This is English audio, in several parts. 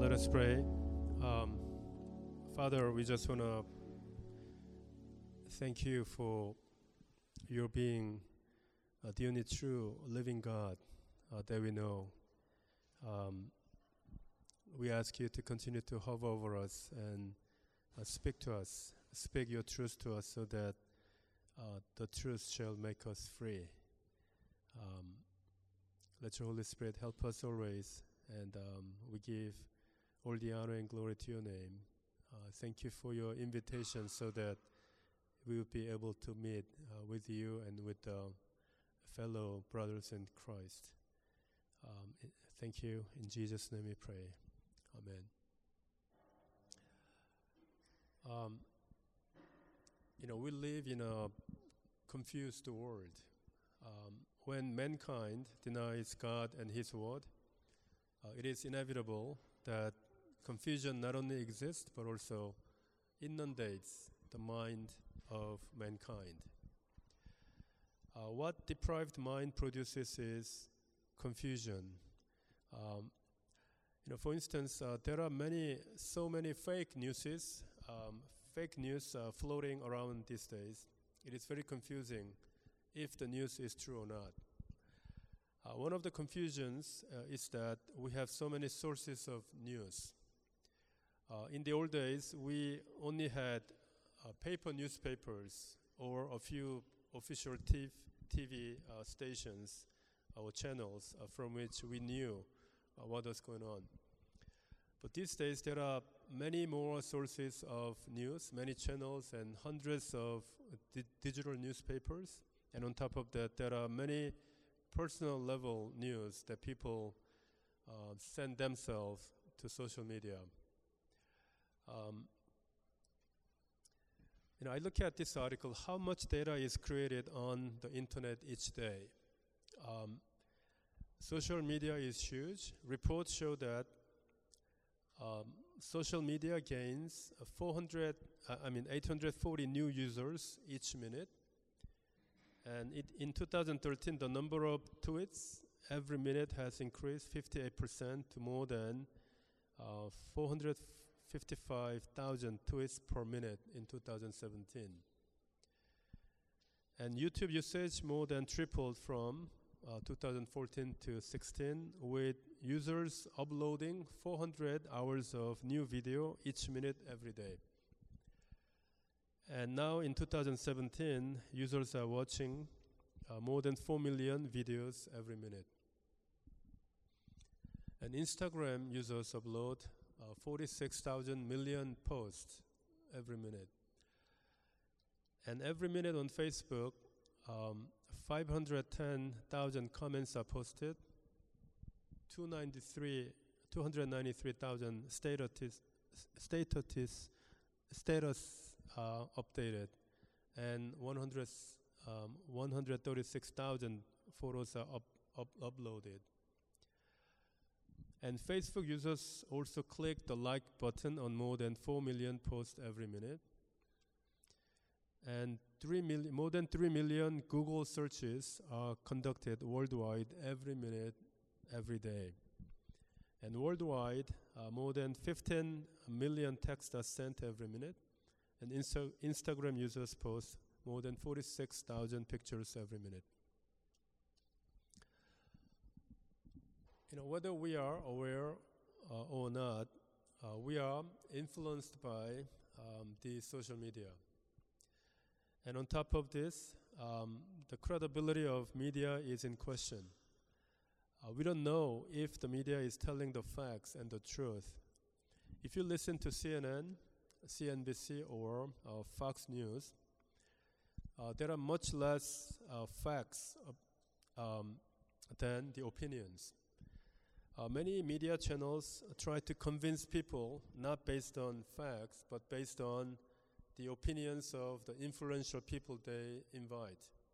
Let us pray. Father, we just want to thank you for your being the only true living God that we know. We ask you to continue to hover over us and speak to us, speak your truth to us so that the truth shall make us free. Let your Holy Spirit help us always, and we give all the honor and glory to your name. Thank you for your invitation so that we will be able to meet with you and with fellow brothers in Christ. Thank you. In Jesus' name we pray. Amen. We live in a confused world. When mankind denies God and His word, it is inevitable that confusion not only exists but also inundates the mind of mankind. What deprived mind produces is confusion. For instance, there are so many fake news floating around these days. It is very confusing if the news is true or not. One of the confusions is that we have so many sources of news. In the old days, we only had paper newspapers or a few official TV stations or channels from which we knew what was going on. But these days, there are many more sources of news, many channels, and hundreds of digital newspapers. And on top of that, there are many personal level news that people send themselves to social media. I look at this article, how much data is created on the internet each day. Social media is huge. Reports show that social media gains 840 new users each minute. And in 2013, the number of tweets every minute has increased 58% to more than 455,000 tweets per minute in 2017. And YouTube usage more than tripled from 2014 to 16, with users uploading 400 hours of new video each minute every day. And now in 2017, users are watching more than 4 million videos every minute. And Instagram users upload 46,000 million posts every minute. And every minute on Facebook, 510,000 comments are posted, 293,000 status updated, and 136,000 photos are uploaded. And Facebook users also click the like button on more than 4 million posts every minute. And more than 3 million Google searches are conducted worldwide every minute, every day. And worldwide, more than 15 million texts are sent every minute. And Instagram users post more than 46,000 pictures every minute. Whether we are aware or not, we are influenced by the social media. And on top of this, the credibility of media is in question. We don't know if the media is telling the facts and the truth. If you listen to CNN, CNBC, or Fox News, there are much less facts than the opinions. Many media channels try to convince people not based on facts, but based on the opinions of the influential people they invite.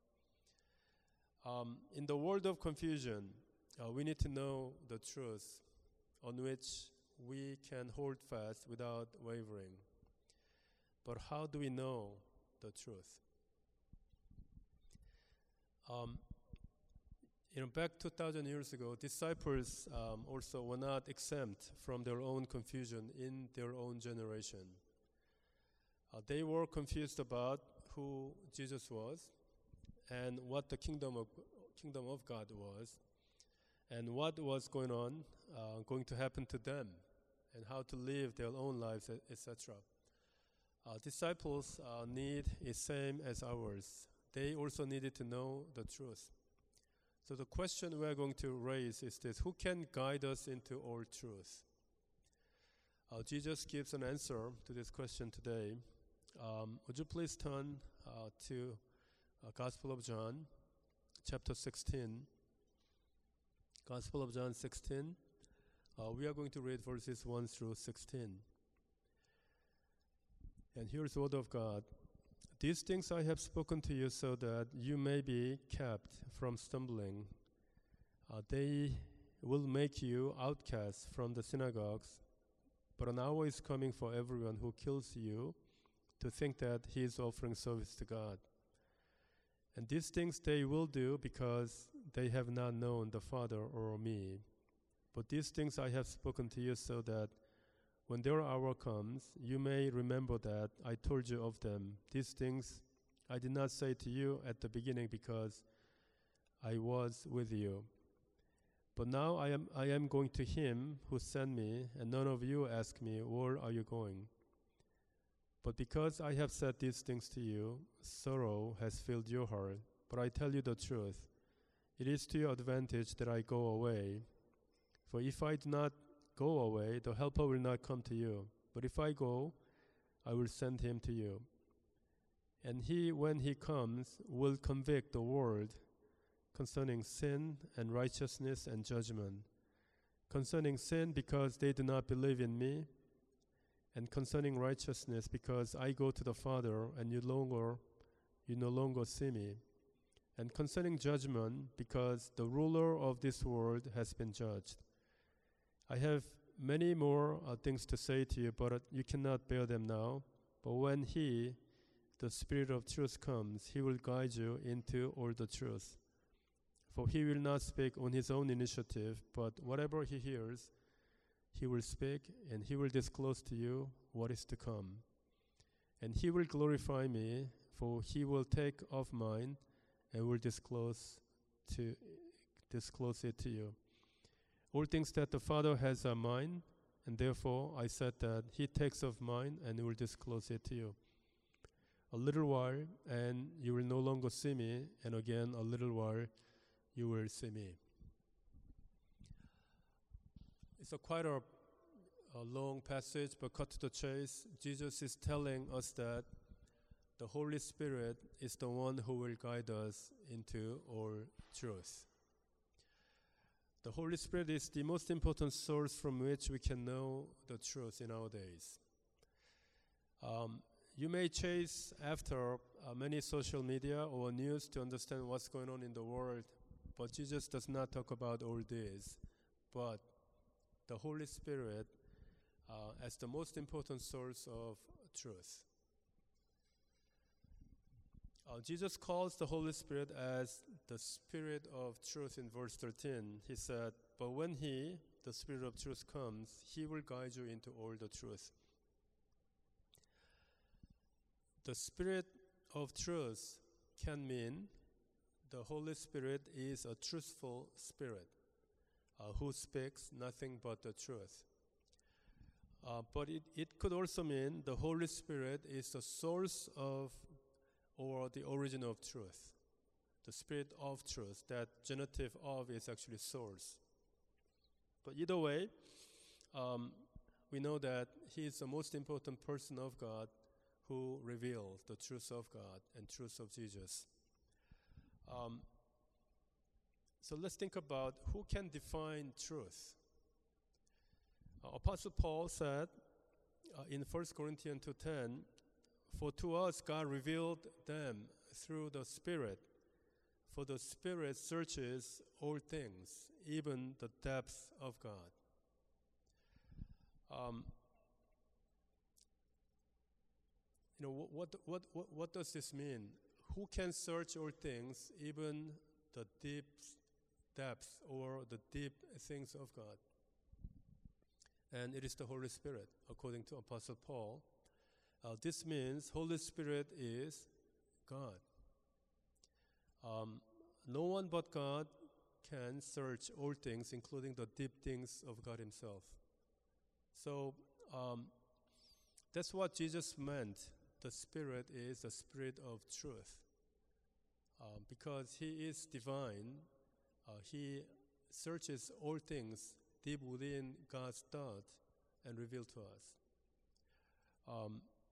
In the world of confusion, we need to know the truth on which we can hold fast without wavering. But how do we know the truth? Back 2,000 years ago, disciples also were not exempt from their own confusion in their own generation. They were confused about who Jesus was and what the kingdom of God was and what was going to happen to them and how to live their own lives, etc. Disciples' need is same as ours. They also needed to know the truth. So the question we are going to raise is this: who can guide us into all truth? Jesus gives an answer to this question today. Would you please turn to Gospel of John, chapter 16. Gospel of John 16. We are going to read verses 1 through 16. And here's the word of God. These things I have spoken to you so that you may be kept from stumbling. They will make you outcasts from the synagogues, but an hour is coming for everyone who kills you to think that he is offering service to God. And these things they will do because they have not known the Father or me. But these things I have spoken to you so that when their hour comes, you may remember that I told you of them. These things I did not say to you at the beginning because I was with you. But now I am going to him who sent me, and none of you ask me, where are you going? But because I have said these things to you, sorrow has filled your heart. But I tell you the truth. It is to your advantage that I go away. For if I do not go away, the Helper will not come to you. But if I go, I will send him to you. And he, when he comes, will convict the world concerning sin and righteousness and judgment. Concerning sin, because they do not believe in me. And concerning righteousness, because I go to the Father, and you no longer see me. And concerning judgment, because the ruler of this world has been judged. I have many more things to say to you, but you cannot bear them now. But when he, the Spirit of truth, comes, he will guide you into all the truth. For he will not speak on his own initiative, but whatever he hears, he will speak, and he will disclose to you what is to come. And he will glorify me, for he will take of mine and will disclose it to you. All things that the Father has are mine, and therefore I said that he takes of mine and will disclose it to you. A little while, and you will no longer see me, and again a little while, you will see me. It's quite a long passage, but cut to the chase. Jesus is telling us that the Holy Spirit is the one who will guide us into all truth. The Holy Spirit is the most important source from which we can know the truth in our days. You may chase after many social media or news to understand what's going on in the world, but Jesus does not talk about all this, but the Holy Spirit as the most important source of truth. Jesus calls the Holy Spirit as the Spirit of truth in verse 13. He said, but when he, the Spirit of truth, comes, he will guide you into all the truth. The Spirit of truth can mean the Holy Spirit is a truthful spirit who speaks nothing but the truth. But it could also mean the Holy Spirit is the source of or the origin of truth. The Spirit of truth, that genitive of is actually source. But either way, we know that he is the most important person of God who reveals the truth of God and truth of Jesus. So let's think about who can define truth. Apostle Paul said in 1 Corinthians 2:10, for to us God revealed them through the Spirit, for the Spirit searches all things, even the depths of God. What does this mean? Who can search all things, even the depths or the deep things of God. And it is the Holy Spirit, according to Apostle Paul. This means Holy Spirit is God. No one but God can search all things, including the deep things of God himself. So that's what Jesus meant. The Spirit is the Spirit of truth. Because he is divine, he searches all things deep within God's thought and revealed to us.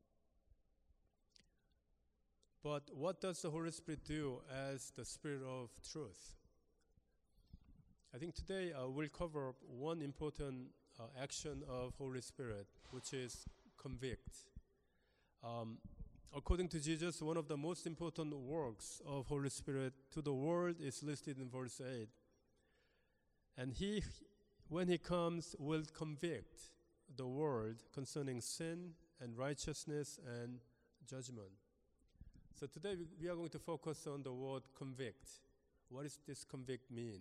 But what does the Holy Spirit do as the Spirit of truth? I think today we'll cover one important action of Holy Spirit, which is convict. According to Jesus, one of the most important works of Holy Spirit to the world is listed in verse 8. And he, when he comes, will convict the world concerning sin and righteousness and judgment. So today we are going to focus on the word convict. What does this convict mean?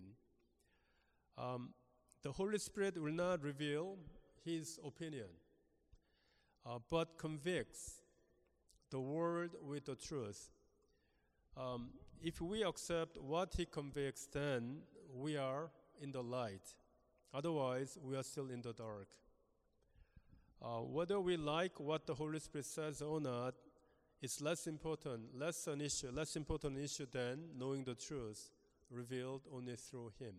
The Holy Spirit will not reveal his opinion, but convicts the world with the truth. If we accept what he convicts, then we are in the light. Otherwise, we are still in the dark. Whether we like what the Holy Spirit says or not, it's less important issue than knowing the truth revealed only through him.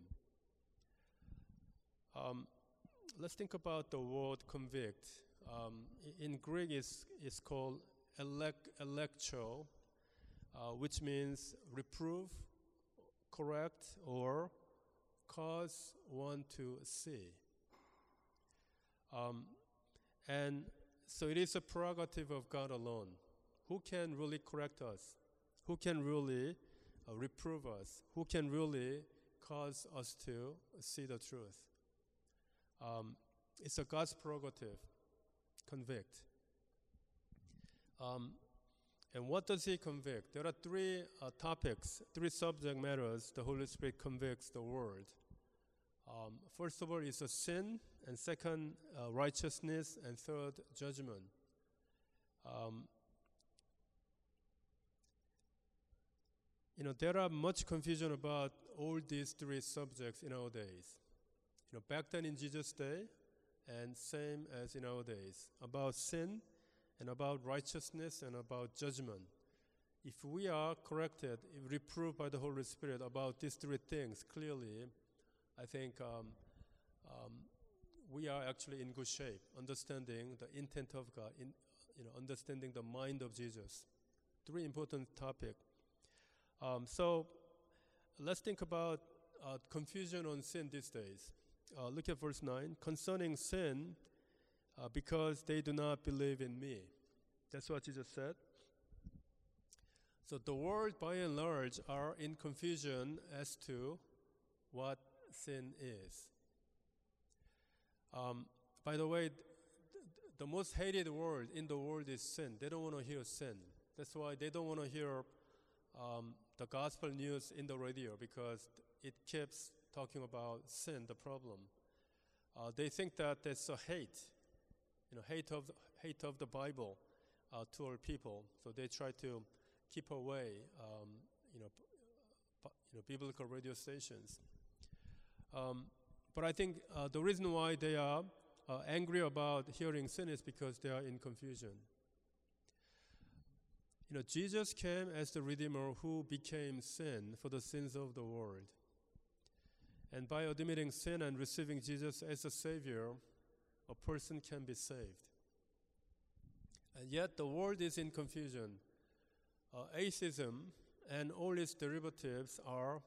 Let's think about the word convict. In Greek, it's called elektro, which means reprove, correct, or cause one to see. And so it is a prerogative of God alone. Who can really correct us? Who can really reprove us? Who can really cause us to see the truth? It's a God's prerogative, convict. And what does he convict? There are three topics, three subject matters the Holy Spirit convicts the world. First of all, it's a sin, and second, righteousness, and third, judgment. There are much confusion about all these three subjects in our days. Back then in Jesus' day, and same as in our days, about sin, and about righteousness, and about judgment. If we are corrected, if reproved by the Holy Spirit about these three things clearly, I think we are actually in good shape, understanding the intent of God, understanding the mind of Jesus. Three important topics. So let's think about confusion on sin these days. Look at verse 9. Concerning sin, because they do not believe in me. That's what Jesus said. So the world, by and large, are in confusion as to what sin is. By the way, the most hated word in the world is sin. They don't want to hear sin. That's why they don't want to hear the gospel news in the radio, because it keeps talking about sin, the problem. They think that there's a hate of the Bible to our people. So they try to keep away, biblical radio stations. But I think the reason why they are angry about hearing sin is because they are in confusion. Jesus came as the Redeemer who became sin for the sins of the world. And by admitting sin and receiving Jesus as a Savior, a person can be saved. And yet the world is in confusion. Atheism and all its derivatives are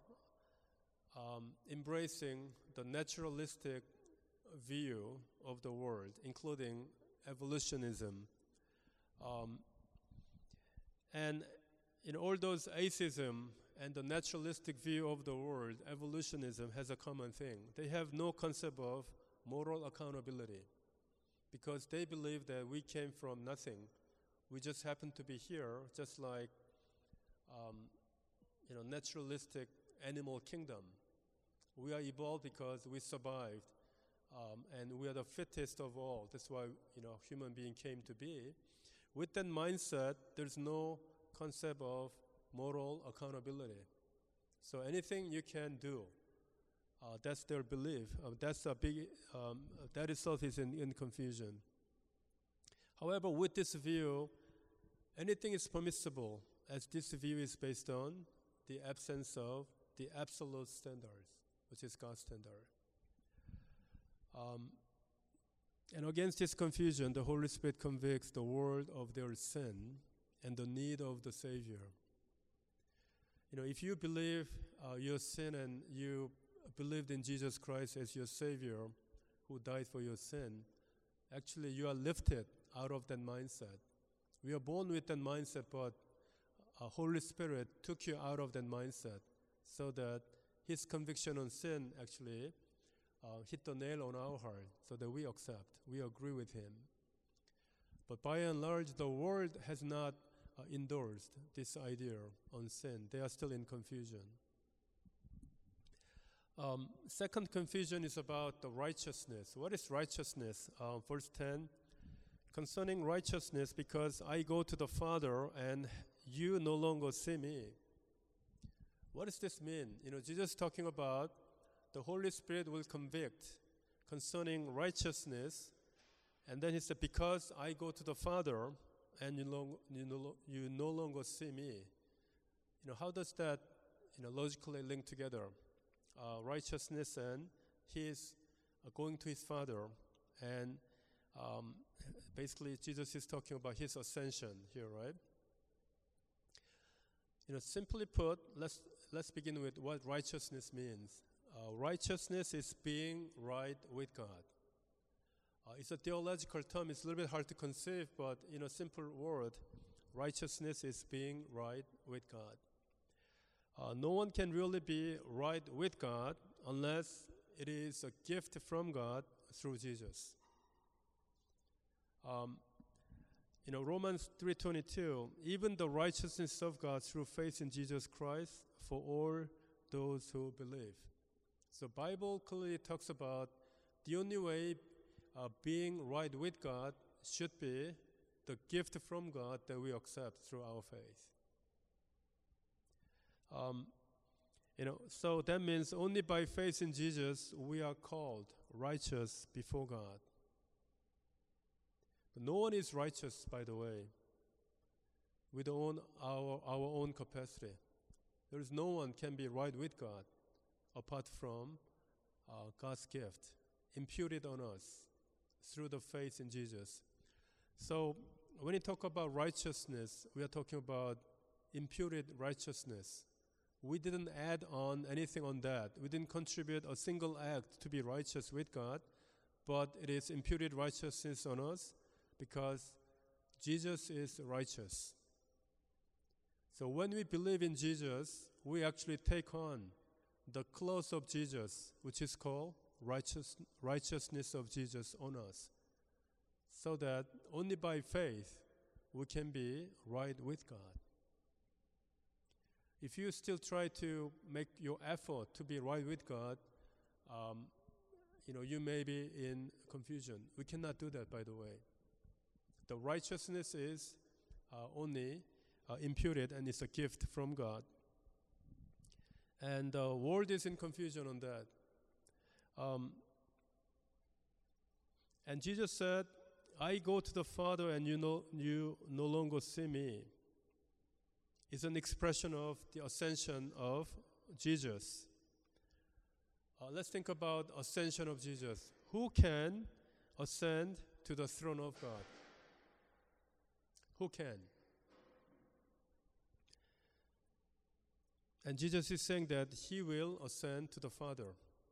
embracing the naturalistic view of the world, including evolutionism. And in all those atheism and the naturalistic view of the world, evolutionism has a common thing. They have no concept of moral accountability, because they believe that we came from nothing. We just happen to be here, just like naturalistic animal kingdom. We are evolved because we survived, and we are the fittest of all. That's why human being came to be. With that mindset, there's no concept of moral accountability. So anything you can do, that's their belief. That's a big. That itself is in confusion. However, with this view, anything is permissible, as this view is based on the absence of the absolute standards, which is God's standard. And against this confusion, the Holy Spirit convicts the world of their sin and the need of the Savior. If you believe your sin and you believed in Jesus Christ as your Savior who died for your sin, actually you are lifted out of that mindset. We are born with that mindset, but Holy Spirit took you out of that mindset so that His conviction on sin actually hit the nail on our heart so that we accept, we agree with Him. But by and large, the world has not endorsed this idea on sin. They are still in confusion. Second confusion is about the righteousness. What is righteousness? Verse 10, concerning righteousness, because I go to the Father and you no longer see me. What does this mean? Jesus is talking about the Holy Spirit will convict concerning righteousness, and then He said, because I go to the Father and you no longer see me. How does that logically link together? Righteousness and His going to His Father, and basically Jesus is talking about His ascension here, right? Simply put, let's begin with what righteousness means. Righteousness is being right with God. It's a theological term. It's a little bit hard to conceive, but in a simple word, righteousness is being right with God. No one can really be right with God unless it is a gift from God through Jesus. Romans 3:22, even the righteousness of God through faith in Jesus Christ for all those who believe. So Bible clearly talks about the only way being right with God should be the gift from God that we accept through our faith. So that means only by faith in Jesus we are called righteous before God. But no one is righteous, by the way, with our own capacity. There is no one can be right with God apart from God's gift imputed on us through the faith in Jesus. So when you talk about righteousness, we are talking about imputed righteousness. We didn't add on anything on that. We didn't contribute a single act to be righteous with God, but it is imputed righteousness on us because Jesus is righteous. So when we believe in Jesus, we actually take on the clothes of Jesus, which is called righteousness of Jesus on us, so that only by faith we can be right with God. If you still try to make your effort to be right with God, you may be in confusion. We cannot do that, by the way. The righteousness is only imputed, and it's a gift from God. And the world is in confusion on that. And Jesus said, I go to the Father and you no longer see me. It's an expression of the ascension of Jesus. Let's think about ascension of Jesus. Who can ascend to the throne of God? Who can? And Jesus is saying that He will ascend to the Father.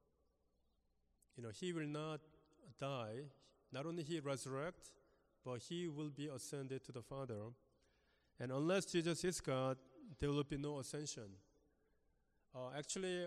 He will not die. Not only He resurrect, but He will be ascended to the Father. And unless Jesus is God, there will be no ascension. Actually,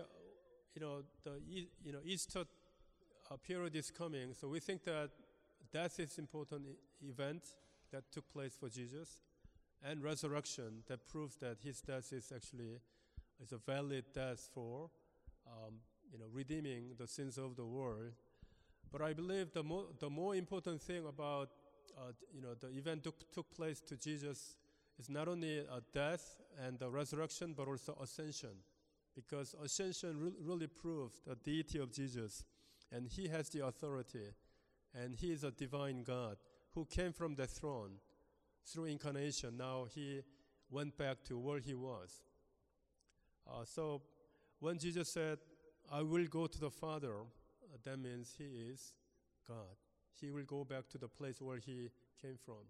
the Easter period is coming, so we think that death is an important event that took place for Jesus, and resurrection that proves that His death is a valid death for redeeming the sins of the world. But I believe the more important thing about the event took place to Jesus is not only death and the resurrection, but also ascension, because ascension really proved the deity of Jesus, and he has the authority, and he is a divine God who came from the throne through incarnation. Now he went back to where he was. So when Jesus said, "I will go to the Father," that means he is God. He will go back to the place where he came from.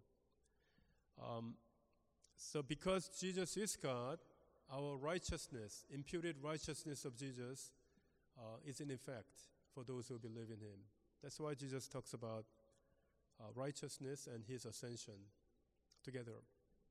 So because Jesus is God, our righteousness, imputed righteousness of Jesus, is in effect for those who believe in him. That's why Jesus talks about righteousness and his ascension together.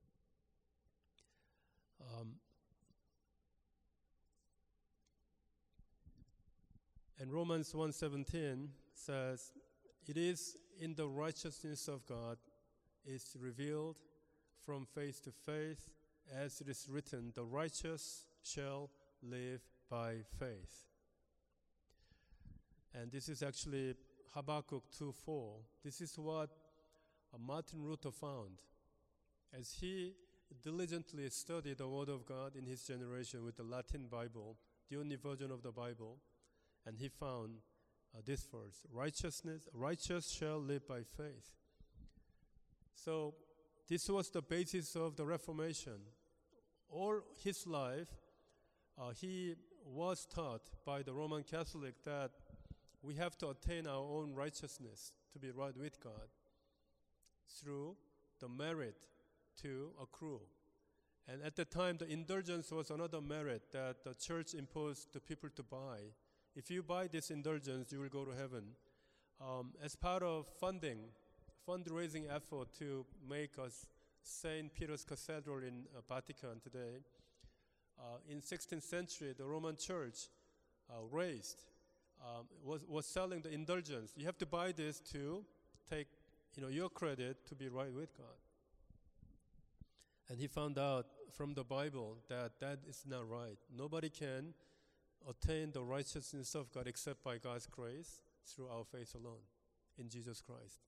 And Romans 1:17 says, "It is in the righteousness of God is revealed from faith to faith, as it is written, the righteous shall live by faith." And this is actually Habakkuk 2:4. This is what Martin Luther found as he diligently studied the Word of God in his generation with the Latin Bible, the only version of the Bible, and he found this verse: righteous shall live by faith. So this was the basis of the Reformation. All his life, he was taught by the Roman Catholic that we have to attain our own righteousness to be right with God through the merit to accrue. And at the time, the indulgence was another merit that the church imposed the people to buy. If you buy this indulgence, you will go to heaven. As part of fundraising effort to make us St. Peter's Cathedral in Vatican today, in 16th century, the Roman Church was selling the indulgence. You have to buy this to take your credit to be right with God. And he found out from the Bible that that is not right. Nobody can attain the righteousness of God except by God's grace through our faith alone in Jesus Christ.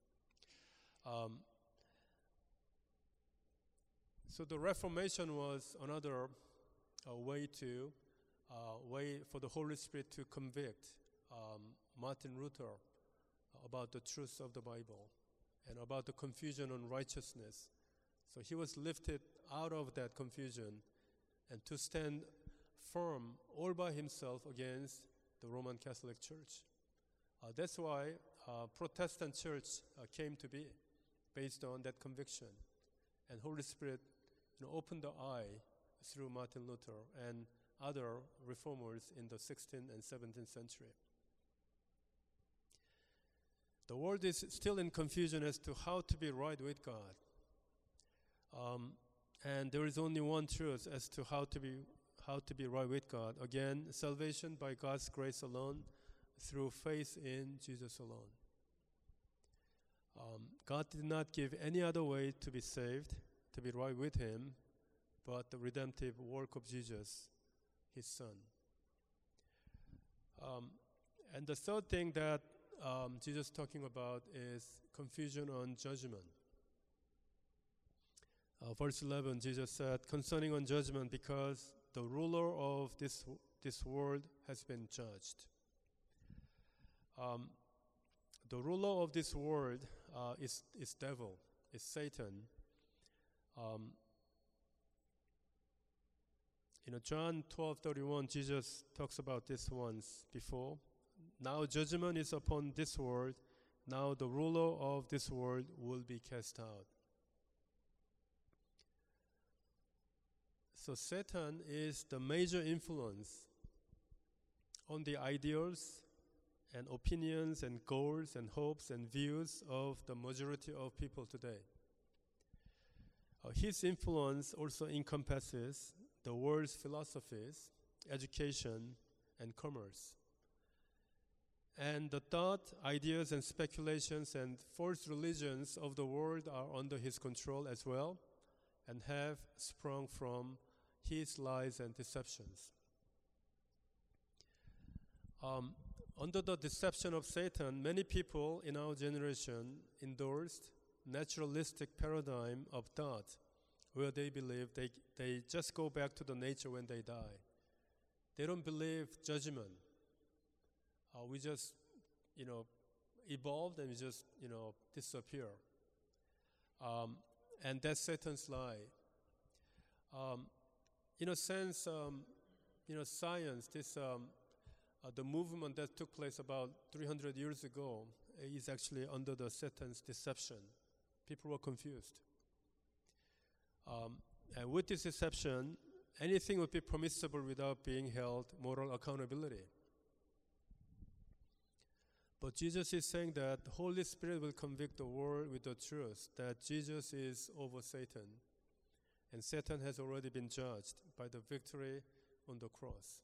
So the Reformation was another way for the Holy Spirit to convict Martin Luther about the truth of the Bible and about the confusion on righteousness. So he was lifted out of that confusion and to stand firm all by himself against the Roman Catholic Church. That's why Protestant church came to be, based on that conviction. And Holy Spirit opened the eye through Martin Luther and other reformers in the 16th and 17th century. The world is still in confusion as to how to be right with God. And there is only one truth as to how to be right with God. Again, salvation by God's grace alone, through faith in Jesus alone. God did not give any other way to be saved, to be right with him, but the redemptive work of Jesus, his Son. And the third thing that Jesus is talking about is confusion on judgment. Verse 11, Jesus said, concerning on judgment, because the ruler of this world has been judged. The ruler of this world is devil, is Satan. John 12:31, Jesus talks about this once before. Now judgment is upon this world. Now the ruler of this world will be cast out. So Satan is the major influence on the ideals and opinions and goals and hopes and views of the majority of people today. His influence also encompasses the world's philosophies, education, and commerce. And the thought, ideas, and speculations and false religions of the world are under his control as well and have sprung from his lies and deceptions. Under the deception of Satan, many people in our generation endorsed naturalistic paradigm of thought, where they believe they just go back to the nature when they die. They don't believe judgment. We just, evolved and we just, disappear. And that's Satan's lie. In a sense, science, the movement that took place about 300 years ago is actually under the Satan's deception. People were confused. And with this deception, anything would be permissible without being held moral accountability. But Jesus is saying that the Holy Spirit will convict the world with the truth, that Jesus is over Satan. And Satan has already been judged by the victory on the cross.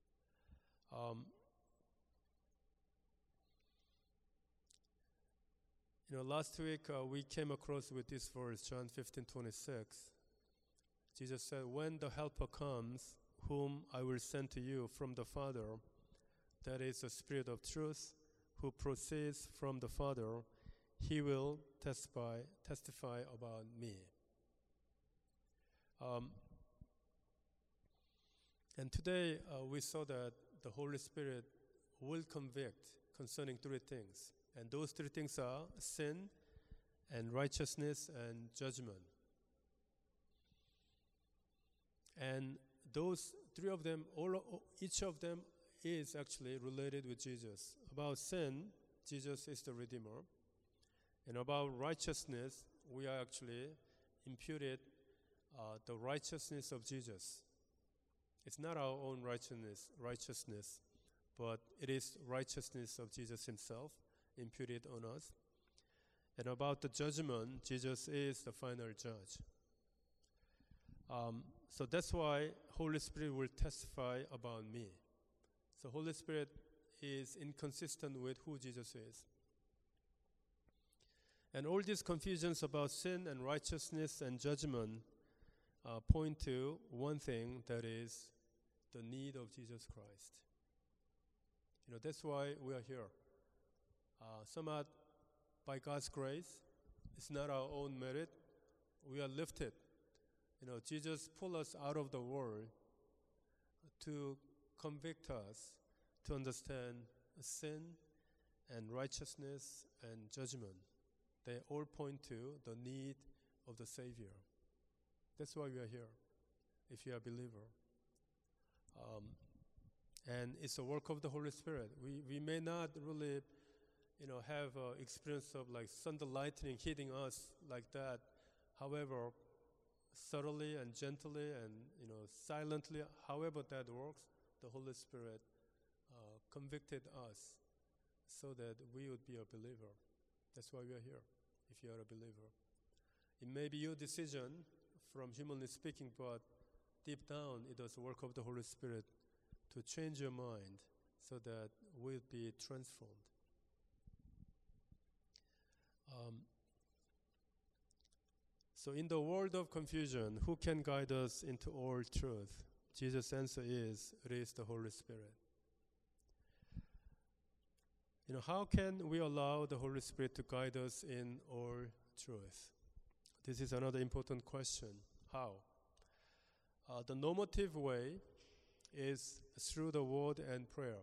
Last week we came across with this verse, John 15:26. Jesus said, "When the Helper comes, whom I will send to you from the Father, that is the Spirit of truth, who proceeds from the Father, he will testify about me." And today we saw that the Holy Spirit will convict concerning three things. And those three things are sin and righteousness and judgment. And those three of them, each of them is actually related with Jesus. About sin, Jesus is the Redeemer. And about righteousness, we are actually imputed the righteousness of Jesus. It's not our own righteousness, but it is righteousness of Jesus himself imputed on us. And about the judgment, Jesus is the final judge. So that's why Holy Spirit will testify about me. So Holy Spirit is inconsistent with who Jesus is. And all these confusions about sin and righteousness and judgment point to one thing, that is the need of Jesus Christ. That's why we are here. Somewhat by God's grace, it's not our own merit. We are lifted. Jesus pulled us out of the world to convict us, to understand sin and righteousness and judgment. They all point to the need of the Savior. That's why we are here, if you are a believer. And it's a work of the Holy Spirit. We may not really, have experience of like thunder lightning hitting us like that. However, subtly and gently and silently, however that works, the Holy Spirit convicted us so that we would be a believer. That's why we are here, if you are a believer. It may be your decision, from humanly speaking, but deep down it was the work of the Holy Spirit to change your mind so that we'll be transformed. So in the world of confusion, who can guide us into all truth? Jesus' answer is, it is the Holy Spirit. How can we allow the Holy Spirit to guide us in all truth? This is another important question. How? The normative way is through the Word and prayer.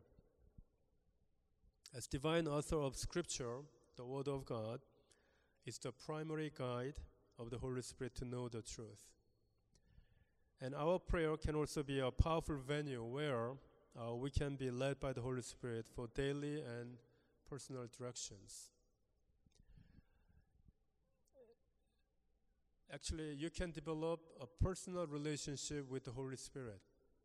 As divine author of Scripture, the Word of God is the primary guide of the Holy Spirit to know the truth. And our prayer can also be a powerful venue where we can be led by the Holy Spirit for daily and personal directions. Actually, you can develop a personal relationship with the Holy Spirit.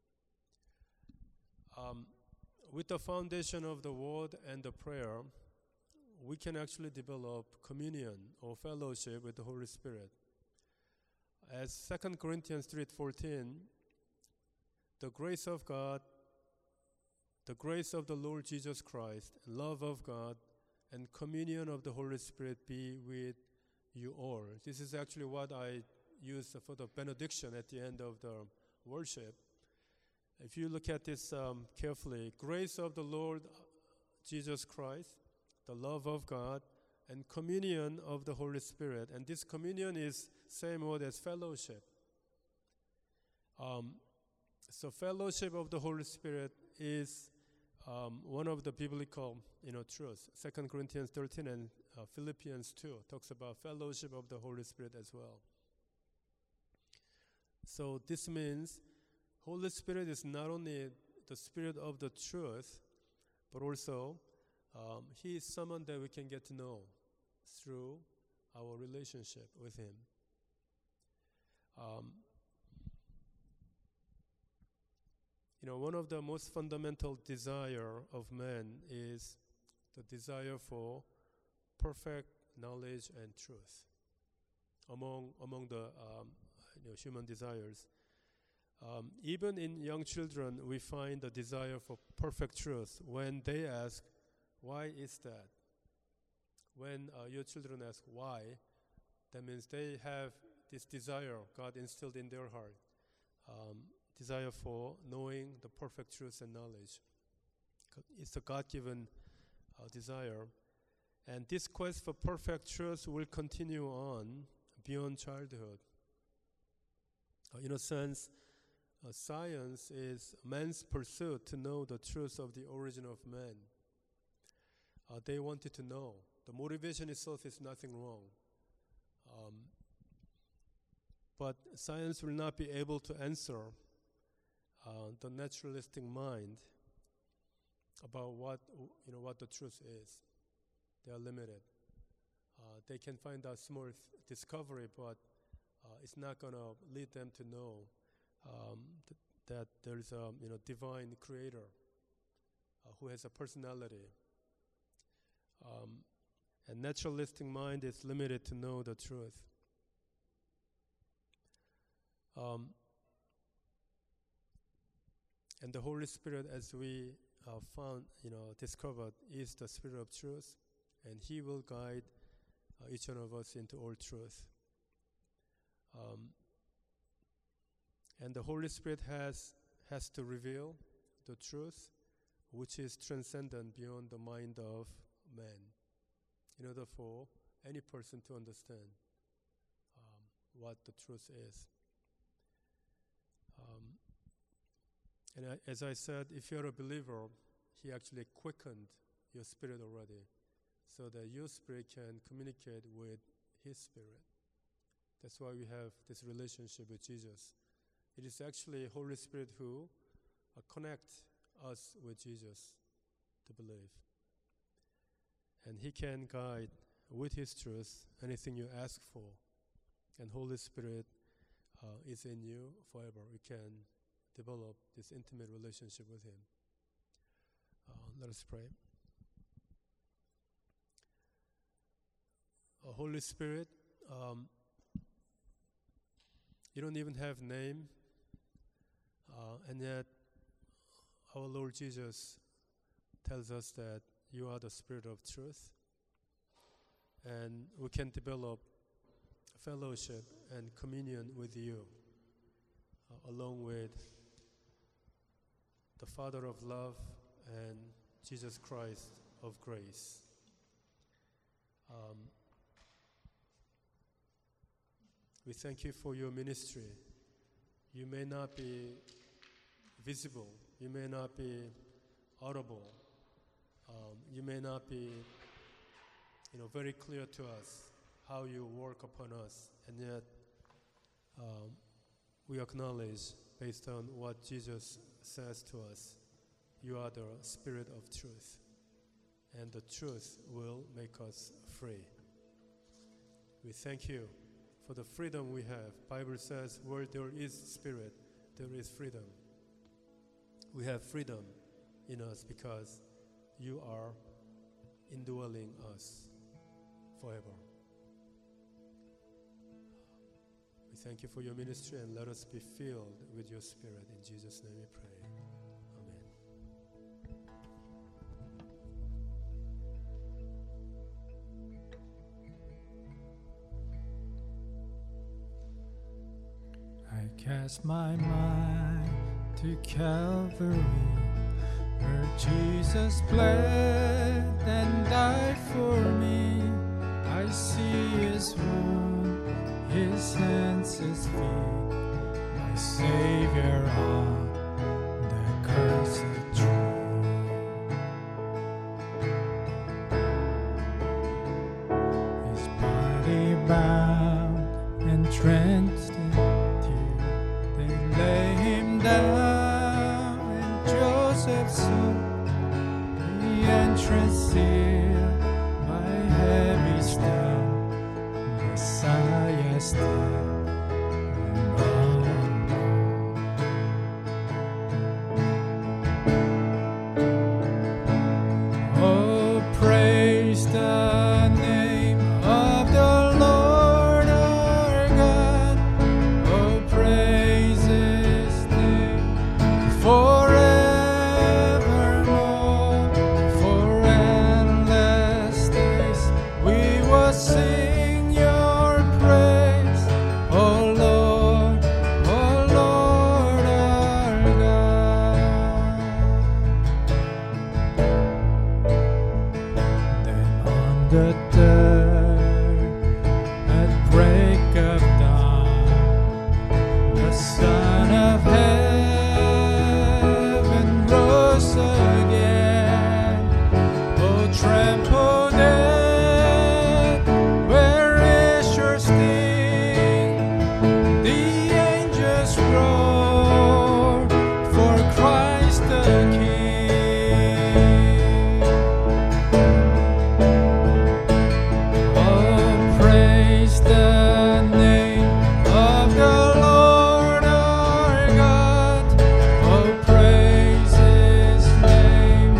With the foundation of the Word and the prayer, we can actually develop communion or fellowship with the Holy Spirit. As 2 Corinthians 3:14, the grace of God, the grace of the Lord Jesus Christ, love of God, and communion of the Holy Spirit be with you all. This is actually what I use for the benediction at the end of the worship. If you look at this carefully, grace of the Lord Jesus Christ, the love of God, and communion of the Holy Spirit. And this communion is same word as fellowship. So fellowship of the Holy Spirit is one of the biblical, truths. 2 Corinthians 13 and Philippians 2 talks about fellowship of the Holy Spirit as well. So this means Holy Spirit is not only the Spirit of the truth, but also He is someone that we can get to know through our relationship with Him. One of the most fundamental desire of man is the desire for perfect knowledge and truth. Among the human desires, even in young children, we find the desire for perfect truth. When they ask, "Why is that?" When your children ask why, that means they have this desire God instilled in their heart. Desire for knowing the perfect truth and knowledge. It's a God-given desire. And this quest for perfect truth will continue on beyond childhood. In a sense, science is man's pursuit to know the truth of the origin of man. They wanted to know. The motivation itself is nothing wrong. But science will not be able to answer the naturalistic mind about what the truth is. They are limited. They can find out small discovery, but it's not going to lead them to know that there is a divine creator who has a personality. And naturalistic mind is limited to know the truth. And the Holy Spirit, as we discovered, is the Spirit of truth, and He will guide each one of us into all truth. And the Holy Spirit has to reveal the truth, which is transcendent beyond the mind of man, in order for any person to understand what the truth is. And as I said, if you're a believer, He actually quickened your spirit already, so that your spirit can communicate with His Spirit. That's why we have this relationship with Jesus. It is actually Holy Spirit who connects us with Jesus to believe. And He can guide with His truth anything you ask for. And Holy Spirit is in you forever. You can develop this intimate relationship with Him. Let us pray. Holy Spirit, you don't even have name, and yet our Lord Jesus tells us that you are the Spirit of truth, and we can develop fellowship and communion with you, along with the Father of love and Jesus Christ of grace. We thank you for your ministry. You may not be visible, you may not be audible, you may not be very clear to us how you work upon us, and yet we acknowledge, based on what Jesus says to us, you are the Spirit of truth, and the truth will make us free. We thank you for the freedom we have. Bible says, where there is Spirit, there is freedom. We have freedom in us because you are indwelling us forever. We thank you for your ministry, and let us be filled with your Spirit. In Jesus' name we pray. I cast my mind to Calvary, where Jesus bled and died for me. I see His wound, His hands, His feet, my Savior on the cursed tree. His body bound and drenched in tears, they lay Him down in Joseph's tomb, the entrance sealed by heavy stone. Messiah still and all alone. Oh, praise the name of the Lord our God. Oh, praise His name forevermore. For endless days we will sing Your praise, oh Lord our God. Then on the third, at break of dawn, the Son of Heaven rose again. Oh, trample death, where is your sting? The angels roar for Christ the King. Oh, praise the name of the Lord our God. Oh, praise His name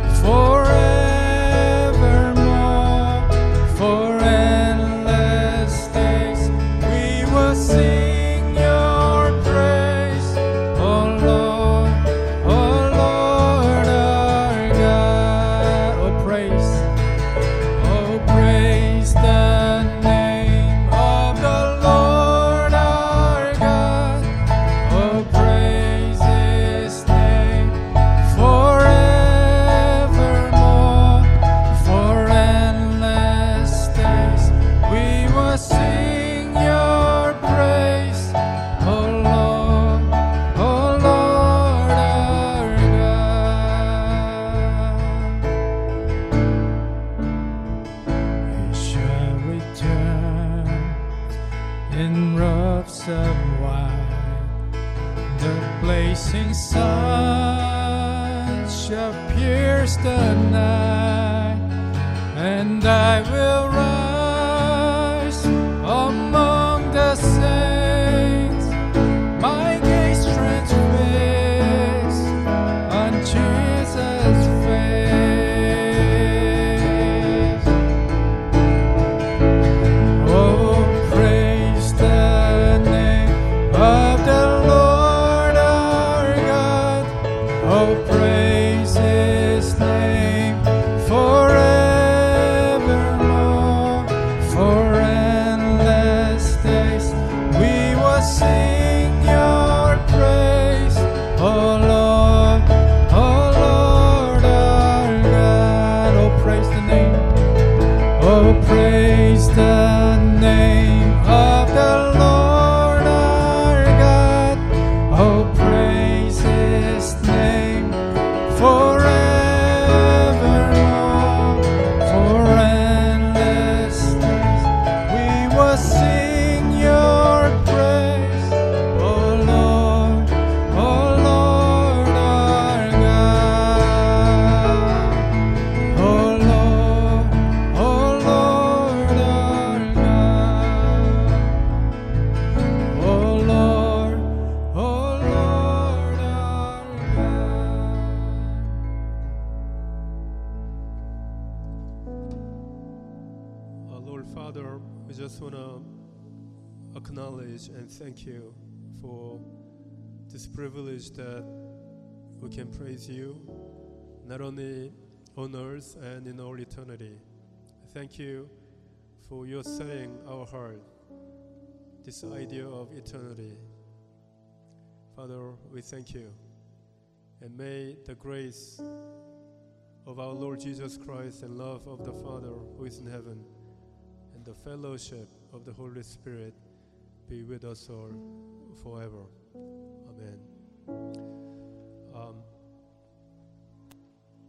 forevermore. For endless days we will sing Your praise, oh Lord our God. Oh, praise the name of the Lord our God. Oh, praise His name forevermore. For endless days we will sing Your praise, oh Lord our God. He shall return in robes of white, the blazing sun shall pierce the night, and I will rise among the saints, my gaze transfixed on Jesus' face. Oh, praise the name of the Lord our God. Oh, praise His name forevermore. For endless days we will sing Your praise, oh Lord our God. Oh, praise the name. Oh, praise the name of the Lord our God. Oh, praise His name forevermore. For endless days we will sing Your praise, oh Lord our God. Oh Lord our God. Oh Lord our God. Lord Father, we just want to acknowledge and thank You for this privilege that we can praise You, not only on earth and in all eternity. Thank You for Your setting our heart, this idea of eternity. Father, we thank You. And may the grace of our Lord Jesus Christ and love of the Father who is in heaven and the fellowship of the Holy Spirit be with us all forever.